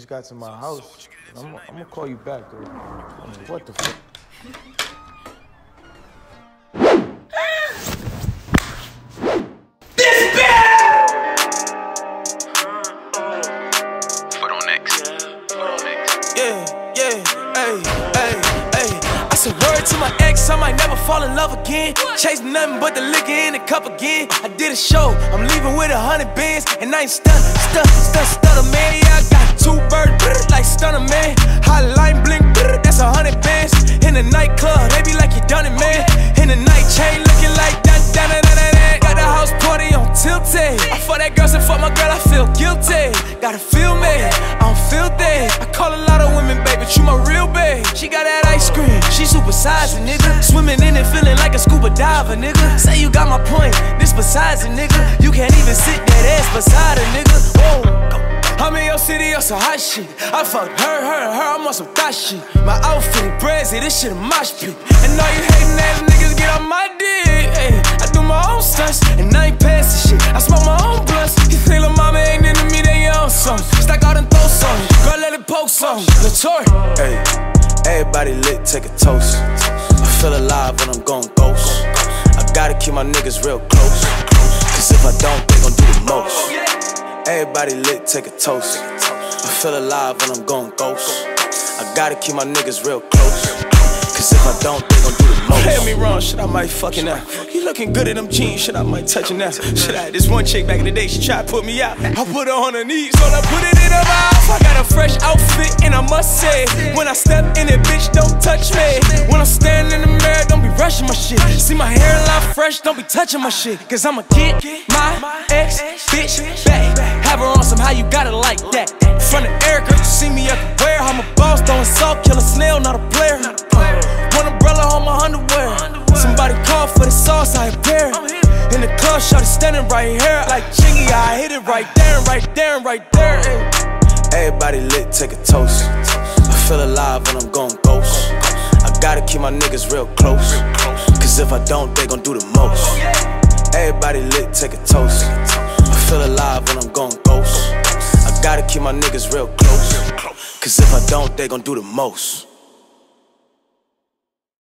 got to my house. I'm gonna call you back, though. I mean, what the fuck? I said word to my ex, I might never fall in love again. Chase nothing but the liquor in the cup again. I did a show, I'm leaving with 100 bands. And I ain't stutter, man. Yeah, I got 2 birds, like stunner, man. Hotline blink, that's 100 bands. In the nightclub, they be like you done it, man. In the night chain, looking like that. Got the house party on tilted. I fuck that girl, said fuck my girl, I feel guilty. Gotta feel me, I don't feel that. I call a lot of women, baby, but you my real babe. She got that ice cream, she supersized, nigga. Swimming in it, feeling like a scuba diver, nigga. Say you got my point, this besides a nigga. You can't even sit that ass beside a nigga. Whoa. I'm in your city on some hot shit. I fucked her, I'm on some thot shit. My outfit brazy, this shit a mosh pit. And all you hating ass niggas get on my dick. Ay, I do my own stunts, and I ain't passing shit. I smoke my own blunts. You think lil' mama ain't into me, they your own song. Stack out and throw some, girl let it poke some. Latour. Hey, everybody lit, take a toast. I feel alive when I'm going ghost. I gotta keep my niggas real close, cause if I don't, they gon' do the most. Everybody lit, take a toast. I feel alive when I'm going ghost. I gotta keep my niggas real close, cause if I don't, they gon' do the most. Tell me wrong, shit, I might fucking out. You looking good in them jeans, shit, I might touch it now. Shit, I had this one chick back in the day, she tried to put me out. I put her on her knees, so I put it in her mouth. I got a fresh outfit, and I must say, when I step in it, bitch, don't touch me. When I'm standing in the mirror, don't be rushing my shit. See my hairline fresh, don't be touching my shit. Cause I'ma get my ex bitch back. Have her on some how you got it like that. In front of Erica, you see me everywhere. I'm a boss, throwing salt, kill a snail, not a player. One umbrella on my underwear. Somebody call for the sauce, I appear. In the club, shawty standing right here. Like Chingy, I hit it right there, right there, right there. Everybody lit, take a toast. I feel alive when I'm going ghost. I gotta keep my niggas real close, cause if I don't, they gon' do the most. Everybody lit, take a toast. I feel alive when I'm going ghost. I gotta keep my niggas real close, cause if I don't, they gon' do the most.